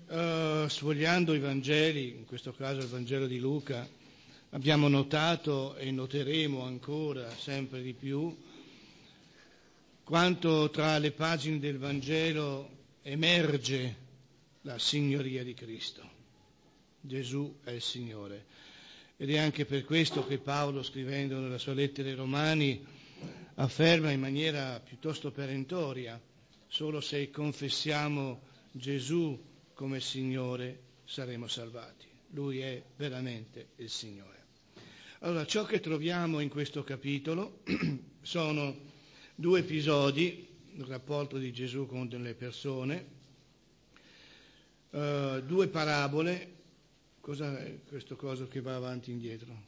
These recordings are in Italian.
sfogliando i Vangeli, in questo caso il Vangelo di Luca, abbiamo notato e noteremo ancora sempre di più quanto tra le pagine del Vangelo emerge la signoria di Cristo. Gesù è il Signore. Ed è anche per questo che Paolo, scrivendo nella sua lettera ai Romani, afferma in maniera piuttosto perentoria: solo se confessiamo Gesù come Signore saremo salvati. Lui è veramente il Signore. Allora, ciò che troviamo in questo capitolo sono due episodi, il rapporto di Gesù con delle persone, due parabole. Cos'è questo coso che va avanti e indietro?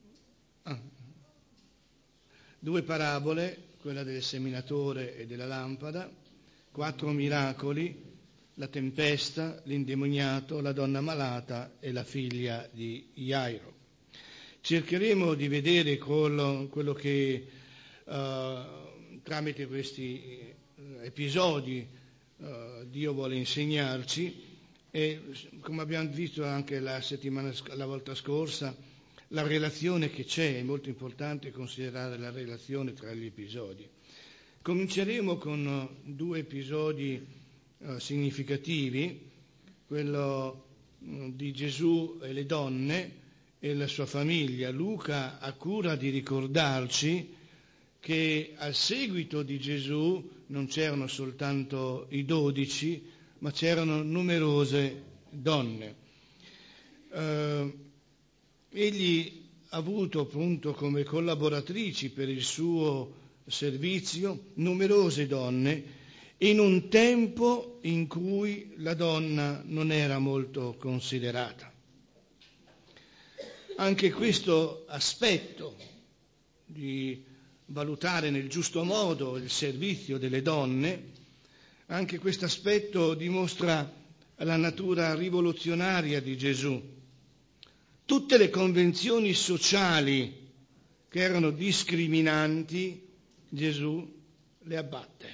Due parabole, quella del seminatore e della lampada, 4 miracoli, la tempesta, l'indemoniato, la donna malata e la figlia di Jairo. Cercheremo di vedere quello che tramite questi episodi Dio vuole insegnarci, e come abbiamo visto anche la volta scorsa, la relazione che c'è. È molto importante considerare la relazione tra gli episodi. Cominceremo con due episodi significativi, quello di Gesù e le donne e la sua famiglia. Luca ha cura di ricordarci che al seguito di Gesù non c'erano soltanto i 12, ma c'erano numerose donne. Egli ha avuto appunto come collaboratrici per il suo servizio numerose donne in un tempo in cui la donna non era molto considerata. Anche questo aspetto di valutare nel giusto modo il servizio delle donne, anche questo aspetto dimostra la natura rivoluzionaria di Gesù. Tutte le convenzioni sociali che erano discriminanti, Gesù le abbatte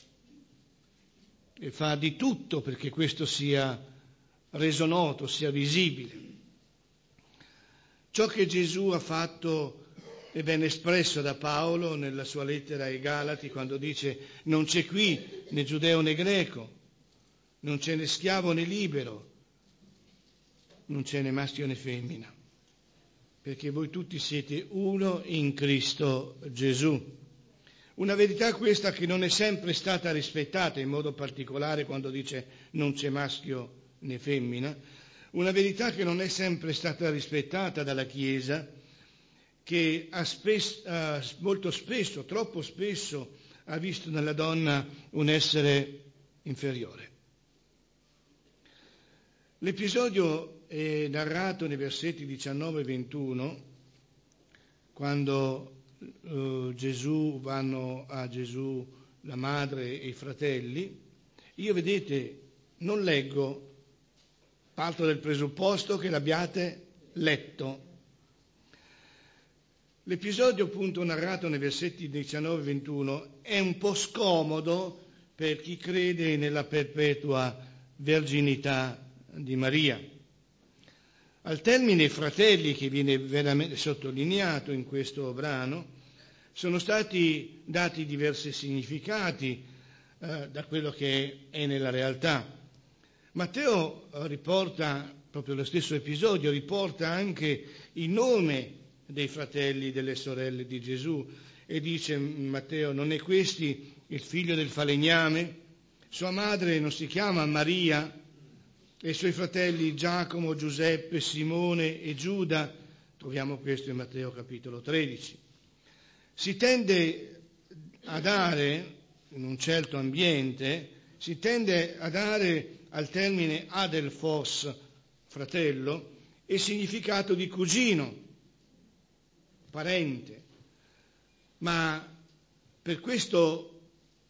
e fa di tutto perché questo sia reso noto, sia visibile. Ciò che Gesù ha fatto è ben espresso da Paolo nella sua lettera ai Galati, quando dice: non c'è qui né giudeo né greco, non c'è né schiavo né libero, non c'è né maschio né femmina, perché voi tutti siete uno in Cristo Gesù. Una verità questa che non è sempre stata rispettata, in modo particolare quando dice non c'è maschio né femmina, una verità che non è sempre stata rispettata dalla Chiesa, che molto spesso, troppo spesso, ha visto nella donna un essere inferiore. L'episodio è narrato nei versetti 19 e 21, quando vanno a Gesù la madre e i fratelli. Io, vedete, non leggo, parto del presupposto che l'abbiate letto. L'episodio appunto narrato nei versetti 19 e 21 è un po' scomodo per chi crede nella perpetua verginità di Maria. Al termine fratelli, che viene veramente sottolineato in questo brano, sono stati dati diversi significati da quello che è nella realtà. Matteo riporta proprio lo stesso episodio, riporta anche il nome dei fratelli e delle sorelle di Gesù, e dice in Matteo: non è questi il figlio del falegname? Sua madre non si chiama Maria? E i suoi fratelli Giacomo, Giuseppe, Simone e Giuda? Troviamo questo in Matteo capitolo 13. Si tende a dare, in un certo ambiente, si tende a dare al termine adelphos, fratello, il significato di cugino, parente, ma per questo,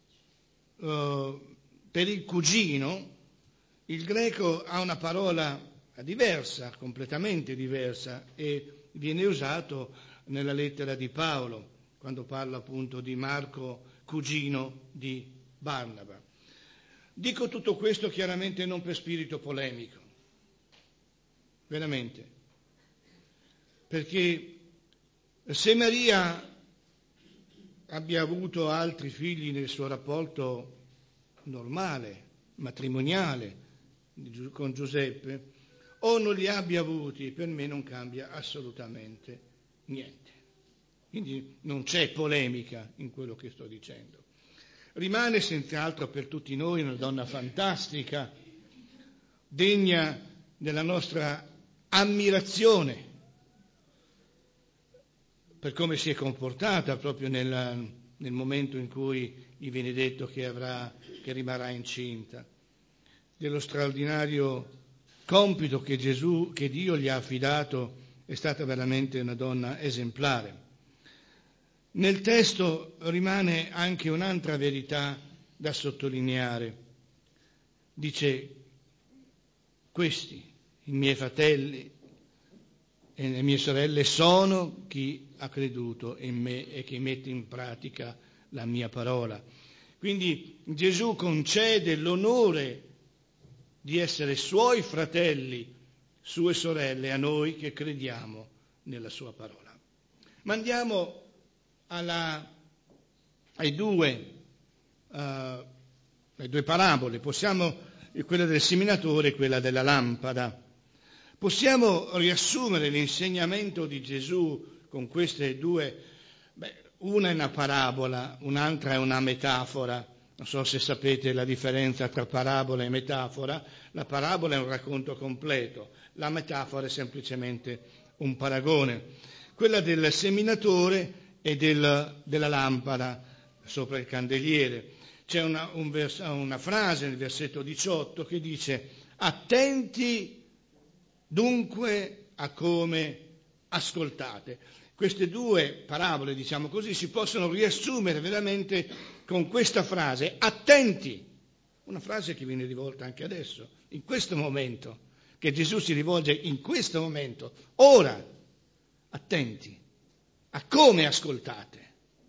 per il cugino, il greco ha una parola diversa, completamente diversa, e viene usato nella lettera di Paolo, quando parla appunto di Marco, cugino di Barnaba. Dico tutto questo chiaramente non per spirito polemico, veramente, perché se Maria abbia avuto altri figli nel suo rapporto normale, matrimoniale con Giuseppe, o non li abbia avuti, per me non cambia assolutamente niente. Quindi non c'è polemica in quello che sto dicendo. Rimane senz'altro per tutti noi una donna fantastica, degna della nostra ammirazione per come si è comportata proprio nel momento in cui gli viene detto che rimarrà incinta, dello straordinario compito che Dio gli ha affidato. È stata veramente una donna esemplare. Nel testo rimane anche un'altra verità da sottolineare. Dice: questi, i miei fratelli e le mie sorelle, sono chi ha creduto in me e che mette in pratica la mia parola. Quindi Gesù concede l'onore di essere suoi fratelli, sue sorelle, a noi che crediamo nella sua parola. Ma andiamo ai due parabole, quella del seminatore e quella della lampada. Possiamo riassumere l'insegnamento di Gesù con queste due. Una è una parabola, un'altra è una metafora. Non so se sapete la differenza tra parabola e metafora. La parabola è un racconto completo, la metafora è semplicemente un paragone. Quella del seminatore e della lampada sopra il candeliere. C'è una frase nel versetto 18 che dice: attenti dunque a come ascoltate. Queste due parabole, diciamo così, si possono riassumere veramente con questa frase: attenti. Una frase che viene rivolta anche adesso, in questo momento, che Gesù si rivolge in questo momento, ora. Attenti a come ascoltate.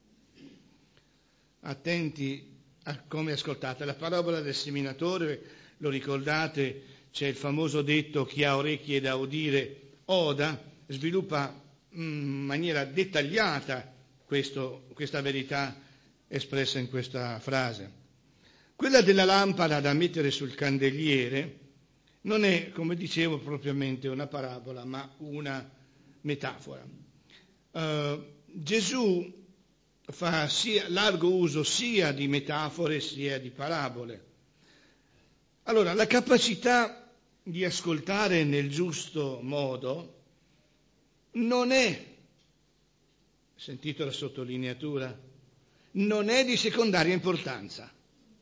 Attenti a come ascoltate. La parabola del seminatore, lo ricordate, c'è il famoso detto: chi ha orecchie da udire oda. Sviluppa in maniera dettagliata questa verità espressa in questa frase. Quella della lampada da mettere sul candeliere non è, come dicevo, propriamente una parabola, ma una metafora. Gesù fa largo uso sia di metafore sia di parabole. Allora, la capacità di ascoltare nel giusto modo non è, sentito la sottolineatura, non è di secondaria importanza,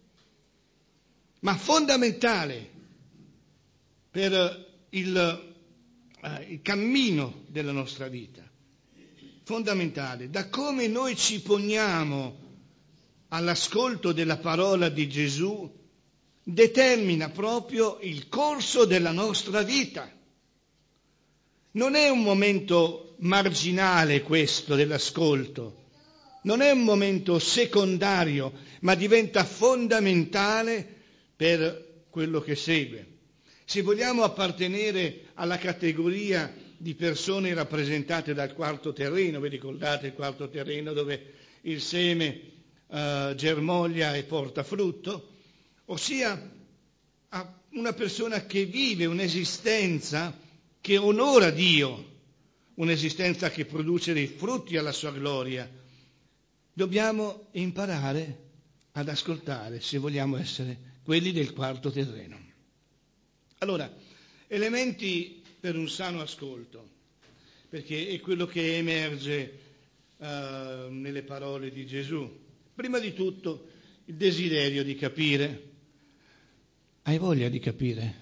ma fondamentale per il cammino della nostra vita. Fondamentale, da come noi ci poniamo all'ascolto della parola di Gesù determina proprio il corso della nostra vita. Non è un momento marginale questo dell'ascolto, non è un momento secondario, ma diventa fondamentale per quello che segue. Se vogliamo appartenere alla categoria di persone rappresentate dal quarto terreno, vi ricordate il quarto terreno dove il seme germoglia e porta frutto, ossia a una persona che vive un'esistenza che onora Dio, un'esistenza che produce dei frutti alla sua gloria, dobbiamo imparare ad ascoltare se vogliamo essere quelli del quarto terreno. Allora, elementi per un sano ascolto, perché è quello che emerge nelle parole di Gesù. Prima di tutto il desiderio di capire. Hai voglia di capire?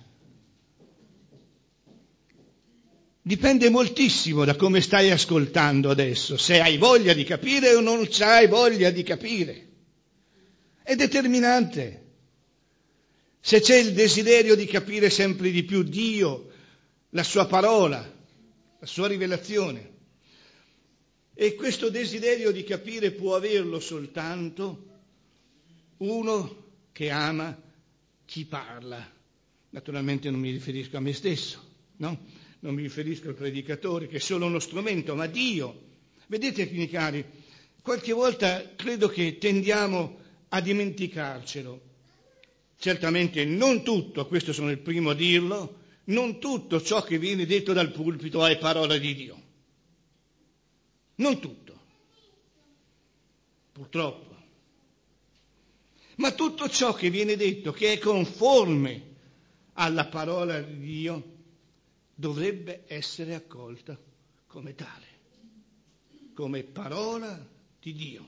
Dipende moltissimo da come stai ascoltando adesso, se hai voglia di capire o non hai voglia di capire. È determinante. Se c'è il desiderio di capire sempre di più Dio, la sua parola, la sua rivelazione. E questo desiderio di capire può averlo soltanto uno che ama chi parla. Naturalmente non mi riferisco a me stesso, no? Non mi riferisco al predicatore, che è solo uno strumento, ma Dio. Vedete, miei cari, qualche volta credo che tendiamo a dimenticarcelo. Certamente non tutto, questo sono il primo a dirlo, non tutto ciò che viene detto dal pulpito è parola di Dio. Non tutto, purtroppo. Ma tutto ciò che viene detto che è conforme alla parola di Dio dovrebbe essere accolta come tale, come parola di Dio.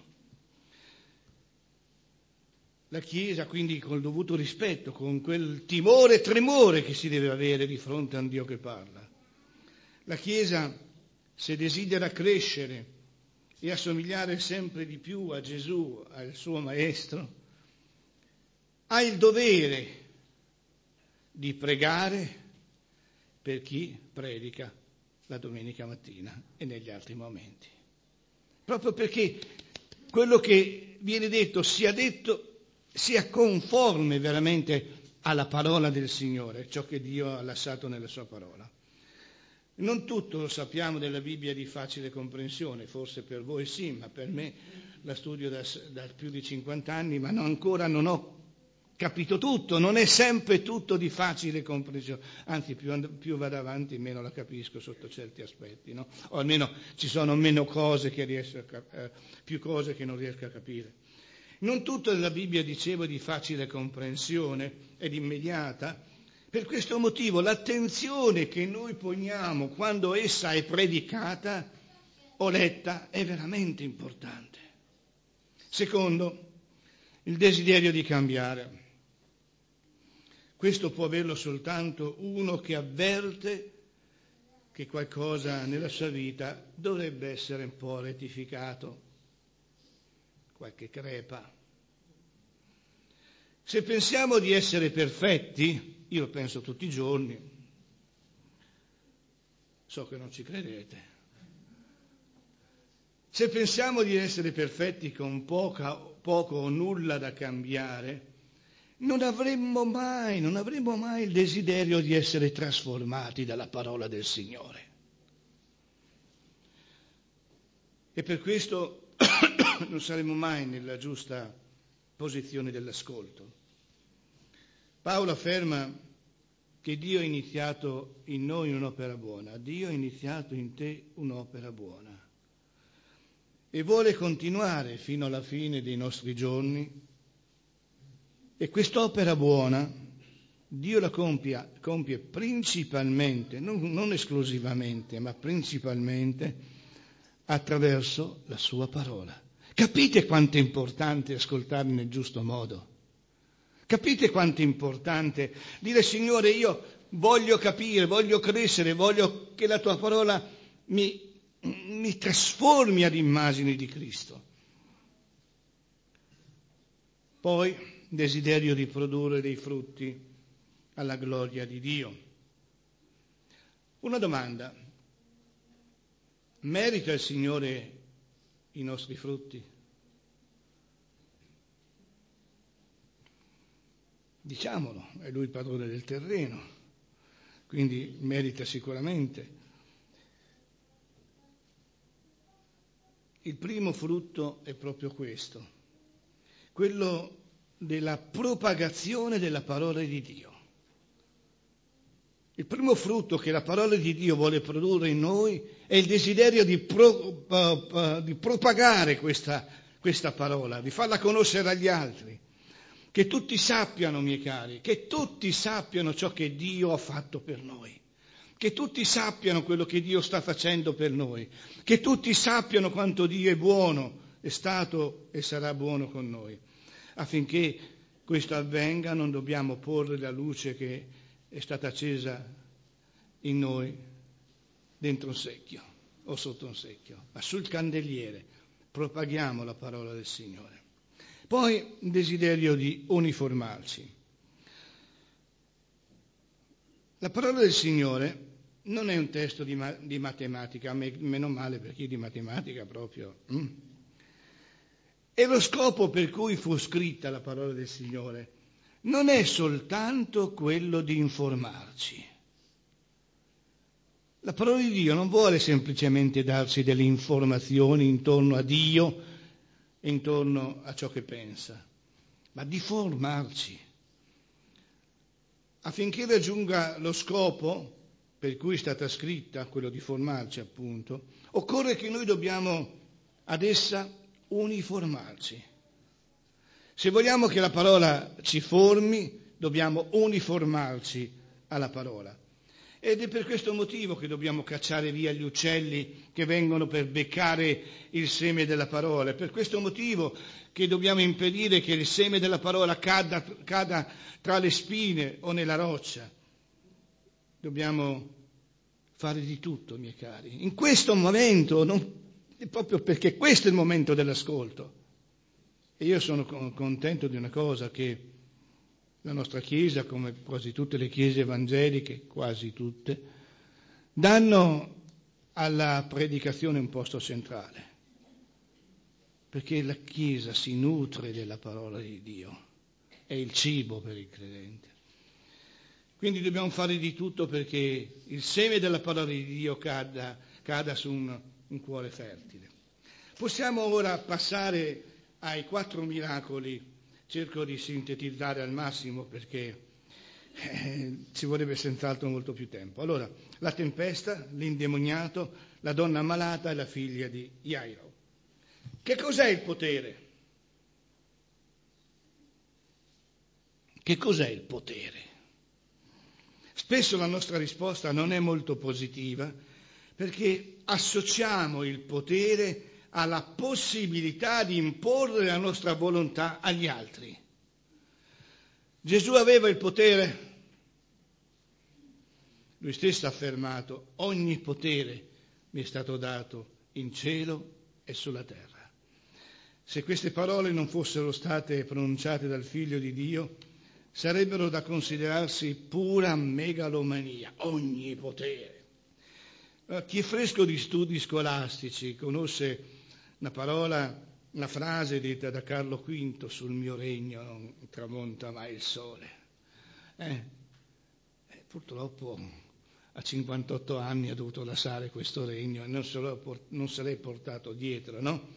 La Chiesa, quindi, col dovuto rispetto, con quel timore e tremore che si deve avere di fronte a un Dio che parla. La Chiesa, se desidera crescere e assomigliare sempre di più a Gesù, al suo Maestro, ha il dovere di pregare per chi predica la domenica mattina e negli altri momenti. Proprio perché quello che viene detto sia conforme veramente alla parola del Signore, ciò che Dio ha lasciato nella sua parola. Non tutto lo sappiamo della Bibbia di facile comprensione, forse per voi sì, ma per me la studio da più di 50 anni, ma ancora non ho capito tutto, non è sempre tutto di facile comprensione, anzi più vado avanti meno la capisco sotto certi aspetti, no? O almeno ci sono meno cose che riesco più cose che non riesco a capire. Non tutto della Bibbia, dicevo, è di facile comprensione ed immediata. Per questo motivo l'attenzione che noi poniamo quando essa è predicata o letta è veramente importante. Secondo, il desiderio di cambiare. Questo può averlo soltanto uno che avverte che qualcosa nella sua vita dovrebbe essere un po' rettificato, qualche crepa. Se pensiamo di essere perfetti, io lo penso tutti i giorni, so che non ci credete, se pensiamo di essere perfetti con poco o nulla da cambiare, non avremmo mai il desiderio di essere trasformati dalla parola del Signore. E per questo non saremo mai nella giusta posizione dell'ascolto. Paolo afferma che Dio ha iniziato in noi un'opera buona, Dio ha iniziato in te un'opera buona e vuole continuare fino alla fine dei nostri giorni. E quest'opera buona Dio la compie principalmente, non esclusivamente, ma principalmente attraverso la sua parola. Capite quanto è importante ascoltarne nel giusto modo? Capite quanto è importante dire: Signore, io voglio capire, voglio crescere, voglio che la tua parola mi trasformi ad immagini di Cristo. Poi desiderio di produrre dei frutti alla gloria di Dio. Una domanda: merita il Signore i nostri frutti? Diciamolo, è Lui il padrone del terreno, quindi merita sicuramente. Il primo frutto è proprio questo, quello della propagazione della parola di Dio. Il primo frutto che la parola di Dio vuole produrre in noi è il desiderio di propagare questa parola, di farla conoscere agli altri. Che tutti sappiano, miei cari, che tutti sappiano ciò che Dio ha fatto per noi, che tutti sappiano quello che Dio sta facendo per noi, che tutti sappiano quanto Dio è buono, è stato e sarà buono con noi. Affinché questo avvenga non dobbiamo porre la luce che è stata accesa in noi dentro un secchio o sotto un secchio, ma sul candeliere propaghiamo la parola del Signore. Poi il desiderio di uniformarci. La parola del Signore non è un testo di matematica, meno male per chi di matematica proprio. E lo scopo per cui fu scritta la parola del Signore non è soltanto quello di informarci. La parola di Dio non vuole semplicemente darci delle informazioni intorno a Dio e intorno a ciò che pensa, ma di formarci. Affinché raggiunga lo scopo per cui è stata scritta, quello di formarci appunto, occorre che noi dobbiamo ad essa uniformarci. Se vogliamo che la parola ci formi, dobbiamo uniformarci alla parola. Ed è per questo motivo che dobbiamo cacciare via gli uccelli che vengono per beccare il seme della parola. È per questo motivo che dobbiamo impedire che il seme della parola cada tra le spine o nella roccia. Dobbiamo fare di tutto, miei cari. In questo momento, proprio perché questo è il momento dell'ascolto. E io sono contento di una cosa, che la nostra Chiesa, come quasi tutte le chiese evangeliche, quasi tutte, danno alla predicazione un posto centrale, perché la Chiesa si nutre della parola di Dio, è il cibo per il credente. Quindi dobbiamo fare di tutto perché il seme della parola di Dio cada su un cuore fertile. Possiamo ora passare ai 4 miracoli. Cerco di sintetizzare al massimo perché ci vorrebbe senz'altro molto più tempo. Allora, la tempesta, l'indemoniato, la donna malata e la figlia di Jairo. Che cos'è il potere? Che cos'è il potere? Spesso la nostra risposta non è molto positiva perché associamo il potere alla possibilità di imporre la nostra volontà agli altri. Gesù aveva il potere. Lui stesso ha affermato: ogni potere mi è stato dato in cielo e sulla terra. Se queste parole non fossero state pronunciate dal Figlio di Dio, sarebbero da considerarsi pura megalomania, ogni potere. Chi è fresco di studi scolastici conosce una frase detta da Carlo V: sul mio regno non tramonta mai il sole. Purtroppo a 58 anni ha dovuto lasciare questo regno e non se l'è portato dietro, no?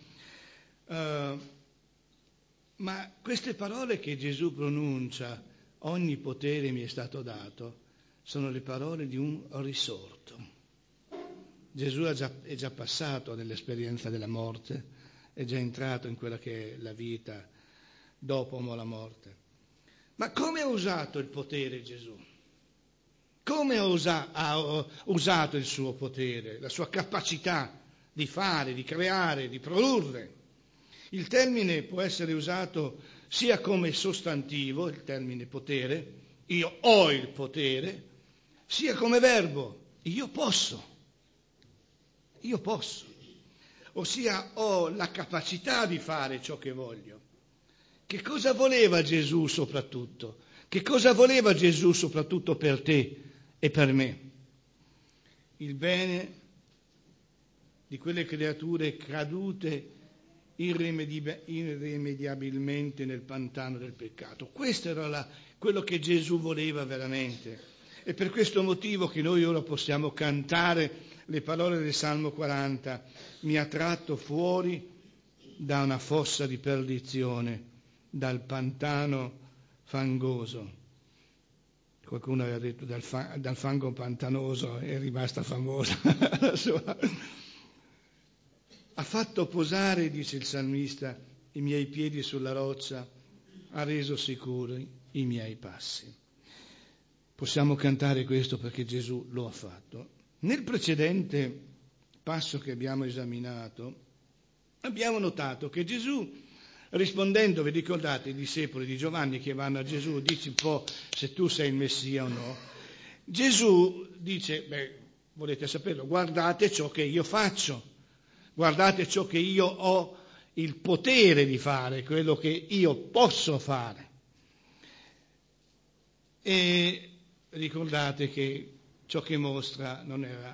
Ma queste parole che Gesù pronuncia, ogni potere mi è stato dato, sono le parole di un risorto. Gesù è già passato nell'esperienza della morte, è già entrato in quella che è la vita dopo la morte. Ma come ha usato il potere Gesù? Come ha usato il suo potere, la sua capacità di fare, di creare, di produrre? Il termine può essere usato sia come sostantivo, il termine potere, io ho il potere, sia come verbo, io posso, ossia ho la capacità di fare ciò che voglio. Che cosa voleva Gesù soprattutto? Che cosa voleva Gesù soprattutto per te e per me? Il bene di quelle creature cadute irrimediabilmente nel pantano del peccato. Questo era quello che Gesù voleva veramente. È per questo motivo che noi ora possiamo cantare le parole del Salmo 40. Mi ha tratto fuori da una fossa di perdizione, dal pantano fangoso. Qualcuno aveva detto dal fango pantanoso, è rimasta famosa. Ha fatto posare, dice il salmista, i miei piedi sulla roccia, ha reso sicuri i miei passi. Possiamo cantare questo perché Gesù lo ha fatto. Nel precedente passo che abbiamo esaminato, abbiamo notato che Gesù, rispondendo, vi ricordate, i discepoli di Giovanni che vanno a Gesù, dici un po' se tu sei il Messia o no. Gesù dice, volete saperlo, guardate ciò che io faccio, guardate ciò che io ho il potere di fare, quello che io posso fare. E ricordate che ciò che mostra non era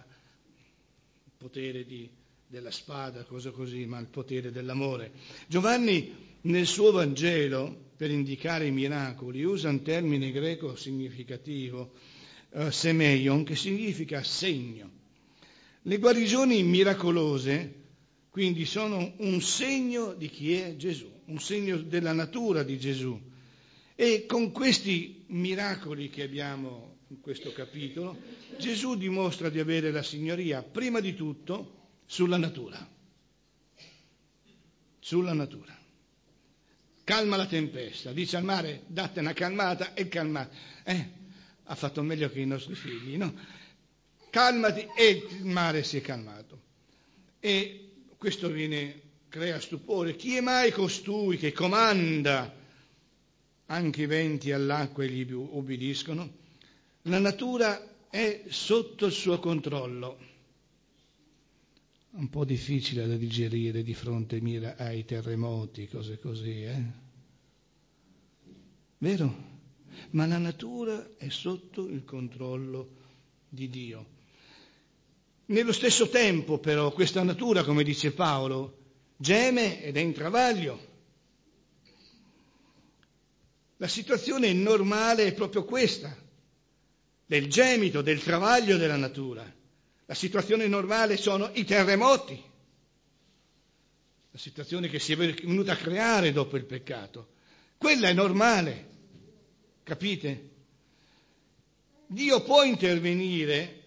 il potere della spada, cosa così, ma il potere dell'amore. Giovanni nel suo Vangelo, per indicare i miracoli, usa un termine greco significativo, semeion, che significa segno. Le guarigioni miracolose, quindi, sono un segno di chi è Gesù, un segno della natura di Gesù. E con questi miracoli che abbiamo in questo capitolo, Gesù dimostra di avere la signoria, prima di tutto, sulla natura. Sulla natura. Calma la tempesta, dice al mare, date una calmata e calma. Ha fatto meglio che i nostri figli, no? Calmati, e il mare si è calmato. E questo crea stupore. Chi è mai costui che comanda anche i venti all'acqua e gli ubbidiscono? La natura è sotto il suo controllo. Un po' difficile da digerire di fronte ai terremoti, cose così, Vero? Ma la natura è sotto il controllo di Dio. Nello stesso tempo, però, questa natura, come dice Paolo, geme ed è in travaglio. La situazione normale è proprio questa, del gemito, del travaglio della natura. La situazione normale sono i terremoti, la situazione che si è venuta a creare dopo il peccato. Quella è normale, capite? Dio può intervenire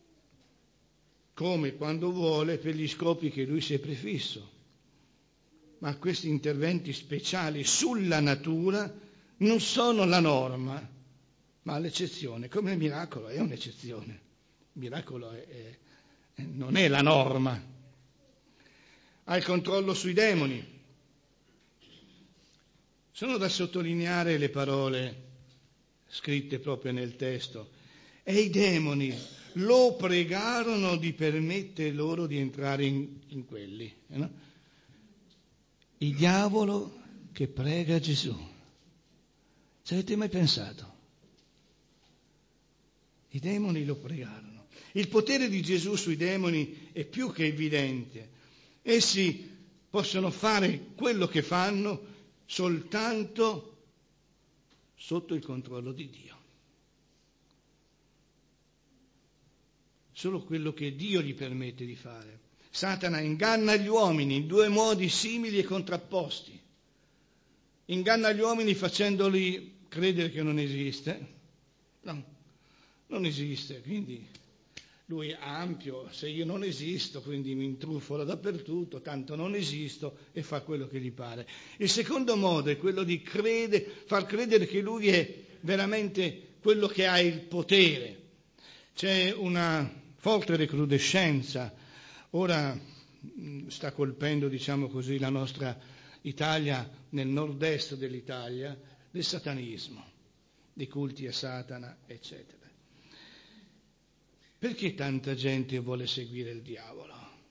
come, quando vuole, per gli scopi che Lui si è prefisso, ma questi interventi speciali sulla natura non sono la norma, ma l'eccezione, come il miracolo è un'eccezione. Il miracolo non è la norma. Ha il controllo sui demoni. Sono da sottolineare le parole scritte proprio nel testo. E i demoni lo pregarono di permettere loro di entrare in quelli. No? Il diavolo che prega Gesù. Ci avete mai pensato? I demoni lo pregarono. Il potere di Gesù sui demoni è più che evidente. Essi possono fare quello che fanno soltanto sotto il controllo di Dio. Solo quello che Dio gli permette di fare. Satana inganna gli uomini in due modi simili e contrapposti. Inganna gli uomini facendoli credere che non esiste. No, non esiste, quindi lui è ampio, se io non esisto, quindi mi intruffola dappertutto, tanto non esisto, e fa quello che gli pare. Il secondo modo è quello di far credere che lui è veramente quello che ha il potere. C'è una forte recrudescenza, ora sta colpendo, diciamo così, la nostra Italia, nel nord-est dell'Italia, del satanismo, dei culti a Satana, eccetera. Perché tanta gente vuole seguire il diavolo?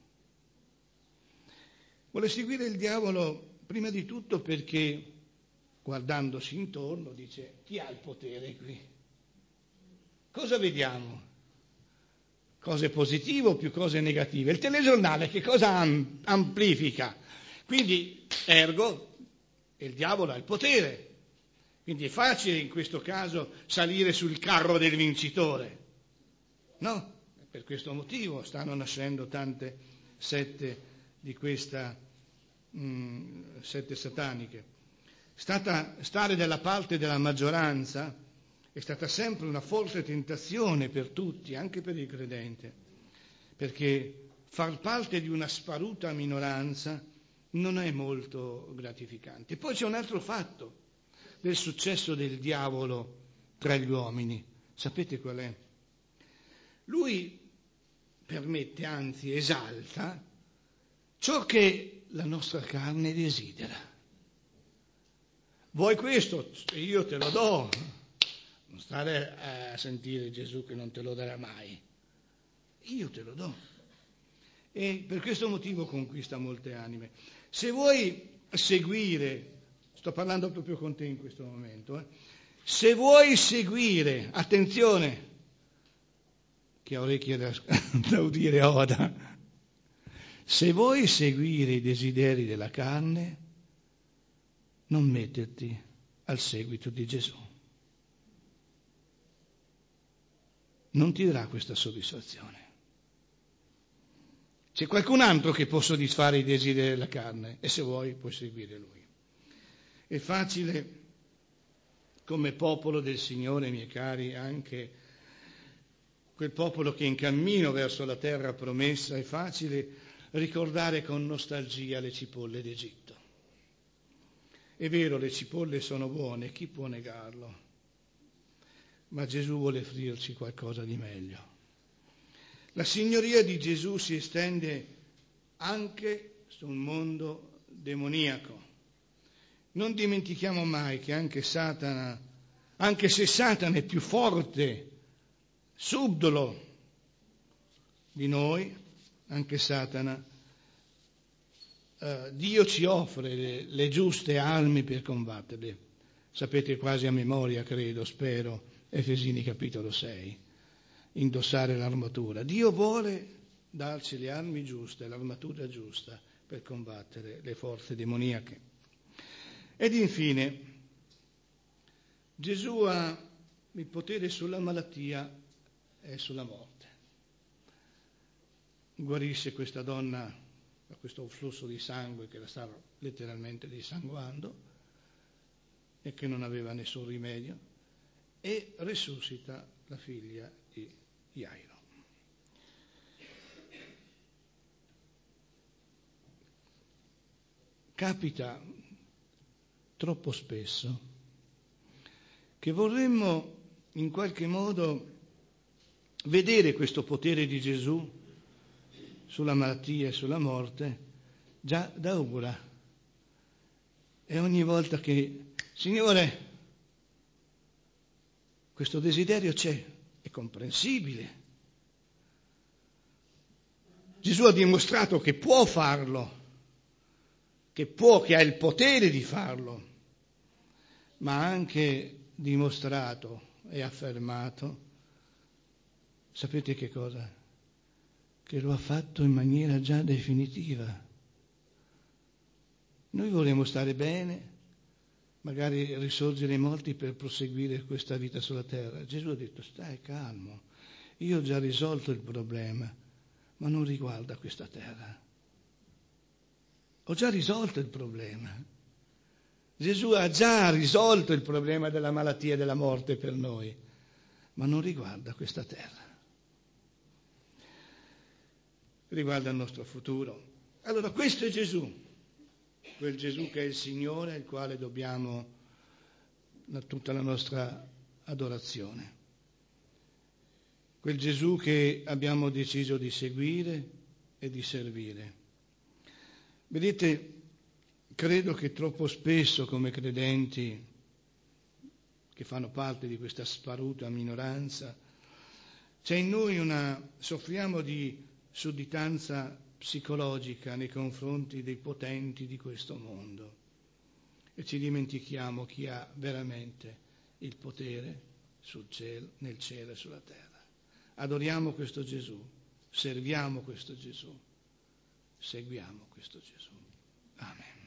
Vuole seguire il diavolo prima di tutto perché, guardandosi intorno, dice: chi ha il potere qui? Cosa vediamo? Cose positive o più cose negative? Il telegiornale che cosa amplifica? Quindi, ergo, il diavolo ha il potere. Quindi è facile in questo caso salire sul carro del vincitore. No, per questo motivo stanno nascendo tante sette di questa sette sataniche. Stare dalla parte della maggioranza è stata sempre una forte tentazione per tutti, anche per il credente, perché far parte di una sparuta minoranza non è molto gratificante. Poi c'è un altro fatto del successo del diavolo tra gli uomini. Sapete qual è? Lui permette, anzi esalta, ciò che la nostra carne desidera. Vuoi questo? Io te lo do. Non stare a sentire Gesù che non te lo darà mai. Io te lo do. E per questo motivo conquista molte anime. Se vuoi seguire, sto parlando proprio con te in questo momento, se vuoi seguire, attenzione, che ha orecchie da udire oda, se vuoi seguire i desideri della carne, non metterti al seguito di Gesù. Non ti darà questa soddisfazione. C'è qualcun altro che può soddisfare i desideri della carne e se vuoi puoi seguire lui. È facile, come popolo del Signore, miei cari, anche quel popolo che è in cammino verso la terra promessa, è facile ricordare con nostalgia le cipolle d'Egitto. È vero, le cipolle sono buone, chi può negarlo? Ma Gesù vuole offrirci qualcosa di meglio. La signoria di Gesù si estende anche sul mondo demoniaco. Non dimentichiamo mai che anche se Satana è più forte, subdolo di noi, anche Satana, Dio ci offre le giuste armi per combatterle. Sapete quasi a memoria, credo, spero, Efesini capitolo 6. Indossare l'armatura. Dio vuole darci le armi giuste, l'armatura giusta per combattere le forze demoniache. Ed infine, Gesù ha il potere sulla malattia e sulla morte. Guarisce questa donna da questo flusso di sangue che la stava letteralmente dissanguando e che non aveva nessun rimedio, e risuscita la figlia di Jairo. Capita troppo spesso che vorremmo in qualche modo vedere questo potere di Gesù sulla malattia e sulla morte già da ora. E ogni volta che, Signore, questo desiderio c'è, è comprensibile. Gesù ha dimostrato che può farlo, che ha il potere di farlo, ma ha anche dimostrato e affermato, sapete che cosa? Che lo ha fatto in maniera già definitiva. Noi vorremmo stare bene, magari risorgere morti per proseguire questa vita sulla terra. Gesù ha detto, stai calmo, io ho già risolto il problema, ma non riguarda questa terra. Ho già risolto il problema. Gesù ha già risolto il problema della malattia e della morte per noi, ma non riguarda questa terra. Riguarda il nostro futuro. Allora questo è Gesù, quel Gesù che è il Signore, al quale dobbiamo tutta la nostra adorazione. Quel Gesù che abbiamo deciso di seguire e di servire. Vedete, credo che troppo spesso come credenti che fanno parte di questa sparuta minoranza, c'è in noi soffriamo di sudditanza psicologica nei confronti dei potenti di questo mondo e ci dimentichiamo chi ha veramente il potere nel cielo e sulla terra. Adoriamo questo Gesù, serviamo questo Gesù, seguiamo questo Gesù. Amen.